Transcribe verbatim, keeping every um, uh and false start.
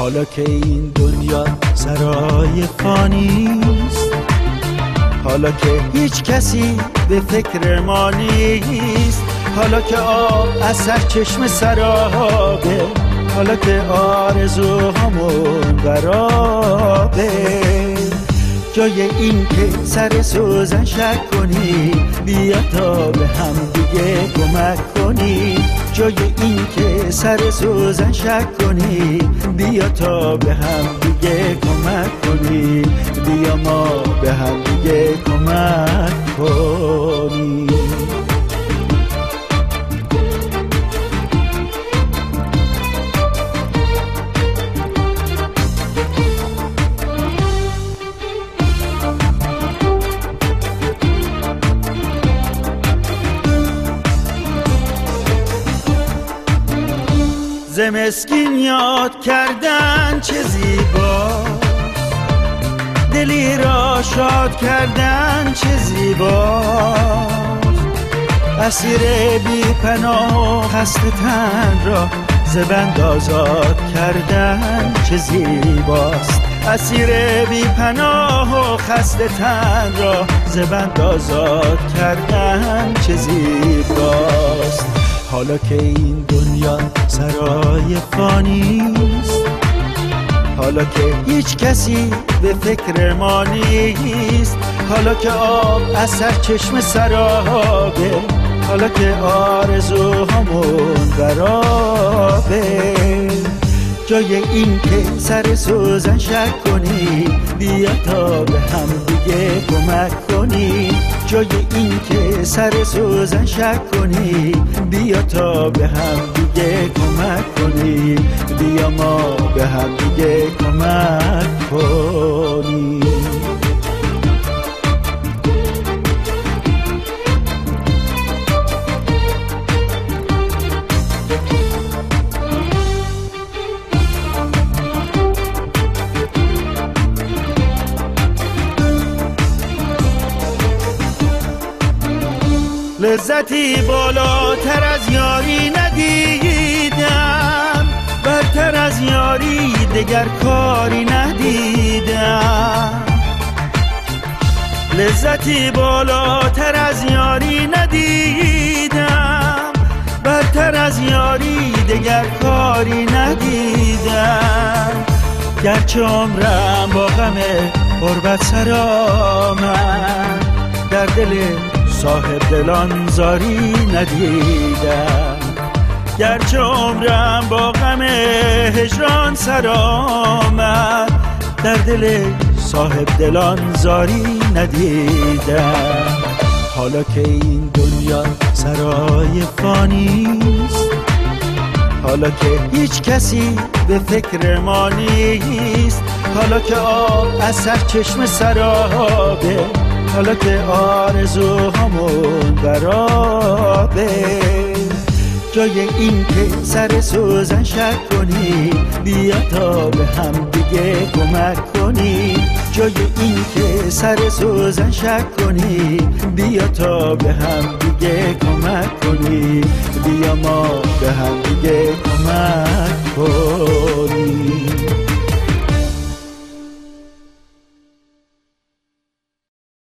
حالا که این دنیا سرای فانیست، حالا که هیچ کسی به فکر ما نیست، حالا که آب از سر چشم سرابه، حالا که آرزوهامون برابه، جای این که سر سوزن شک کنی بیا تا به هم دیگه کمک کنی، جای این که سر سوزن شک کنی بیا تا به هم دیگه کمک کنی، بیا ما به هم دیگه کمک کنی. زمسکین یاد کردن چه زیبا، دلی را شاد کردن چه زیبا، اسیر بی پناه و خسته تن را ز بند آزاد کردن چه زیباست، اسیر بی پناه و خسته تن را ز بند آزاد کردن چه زیباست. حالا که این دنیا سرای فانیست، حالا که هیچ کسی به فکر ما نیست، حالا که آب از سر چشم سرابه، حالا که آرزوهامون برابه، جای این که سر سوزن شک کنی بیا تا به هم دیگه کمک کنی، جای این که سر سوزن شک کنی بیا تا به هم دیگه کمک کنی، بیا ما به هم دیگه کمک کنی. لذتی بالاتر از یاری ندیدم، برتر از یاری دگر کاری ندیدم، لذتی بالاتر از یاری ندیدم، برتر از یاری دگر کاری ندیدم، گرچه عمرم با غم غربت سر آمد، در دل صاحب دلان زاری ندیدم، گرچه عمرم با غم هجران سر آمد، در دل صاحب دلان زاری ندیدم. حالا که این دنیا سرای فانیست، حالا که هیچ کسی به فکر ما نیست، حالا که آب از سر چشم سرابه، حالا که آرزوهامون برابه، جای این که سر سوزن شک کنی بیا تا به هم دیگه کمک کنی، جای این که سر سوزن شک کنی بیا تا به هم دیگه کمک کنی، بیا ما به هم دیگه کمک کنی.